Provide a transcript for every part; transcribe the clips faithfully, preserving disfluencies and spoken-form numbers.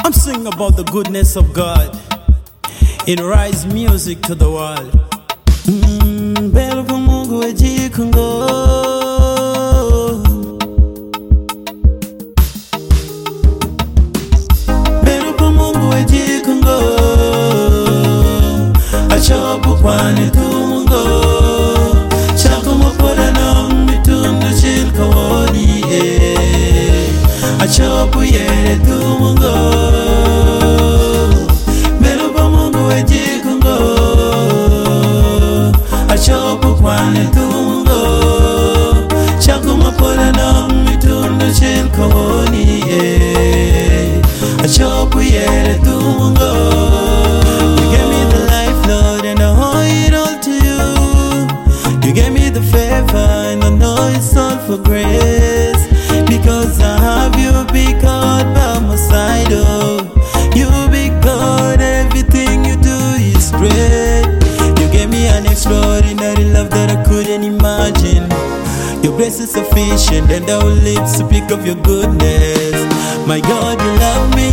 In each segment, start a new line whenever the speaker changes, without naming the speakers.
I'm singing about the goodness of God. It rise music to the world. Mm, Belo kwa Mungu ejikungo. Belo kwa Mungu ejikungo. Achopu kwani tumungo. Chako mopora na mitundu chilka woni eh. Achopu yere tumungo. Belo kwa Mungu ejikungo. Achopu kwani tumungo. Chako mopora na mitundu chilka woni eh. Achopu yere tumungo. You gave me the life, Lord, and I owe it all to you. You gave me the favor, and I know it's all for grace. Because I have you, big God, by my side, oh. You big God, everything you do is great. You gave me an extraordinary love that I couldn't imagine. Your grace is sufficient, and I will live to speak of your goodness. My God, you love me.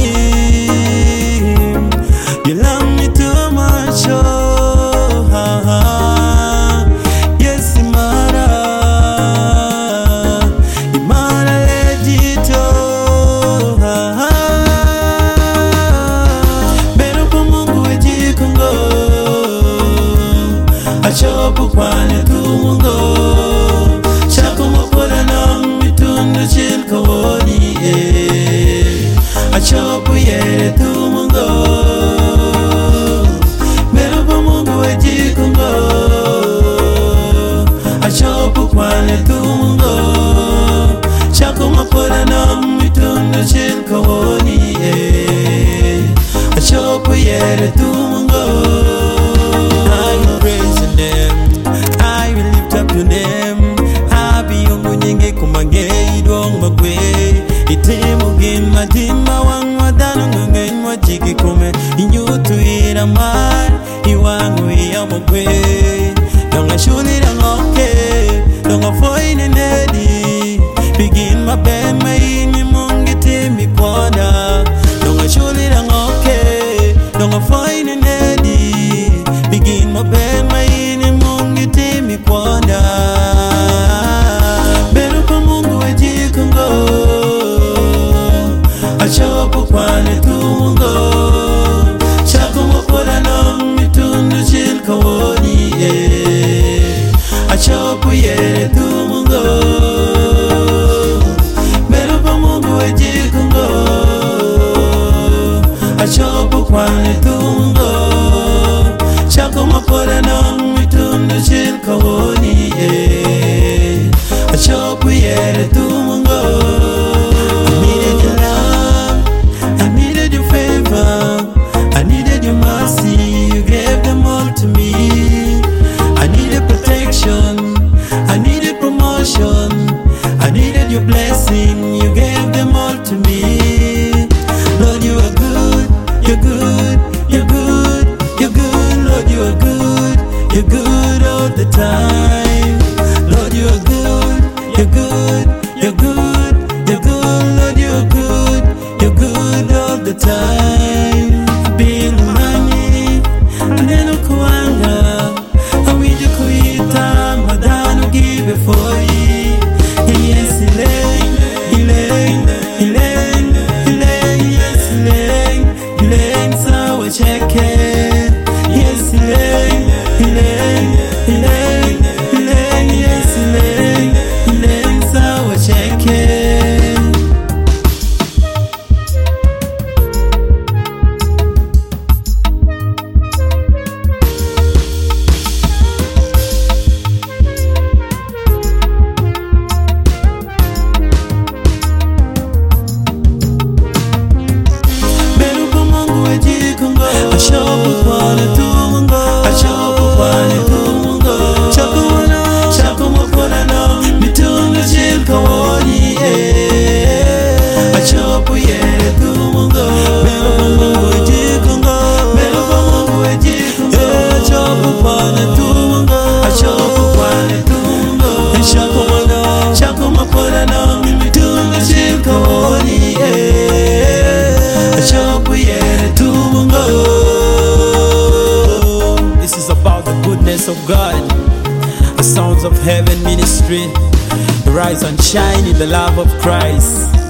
You love me too much, oh. Ha, ha. Yes, Imara. Imara legito. Ha, ha. Bero kwa Mungu ejikungo. Achopu kwani tumungo. Chako mopora na mitundu chilka woni eh. Achopu yere tumungo. Bero kwa Mungu ejikungo. Achopu kwani tumungo. Chako mopora na mitundu chilka woni eh. Achopu yere tumungo. I will praise your name. I will lift up your name. Habi yungu nyingi kumange idwong magwe. Itimu gin madima wang wadano ngungen wajiki kume. Inyutu iraman iwangu iya magwe. Donga shuli rangoke. Donga foine nedi. Begin my band maini mungi timi kwada. Donga shuli rangoke. Donga foine nedi. Begin my band maini mungi timi kwada. Bero kwa Mungu ejikungo. Achopu kwani tumungo. Chako mopora na mitundu chilka woni eh. Achopu yere tumungo. Bero kwa Mungu ejikungo. Achopu kwani tumungo. Chako mopora na mitundu chilka woni eh. Achopu yere tumungo. I needed your love, I needed your favor, I needed your mercy, you gave them all to me. I needed protection, I needed promotion, I needed your blessing, you gave them all to me. Lord, you are good, you're good, you're good, you're good. Lord, you are good, you're good all the time. Lord, you are good, you're good, you're good, you're good. Lord, you're good, you're good all the time. Been money, neno kuanga. Awiju kuita, madano give for you. Yes, goodness of God. The sounds of heaven ministry, rise and shine in the love of Christ.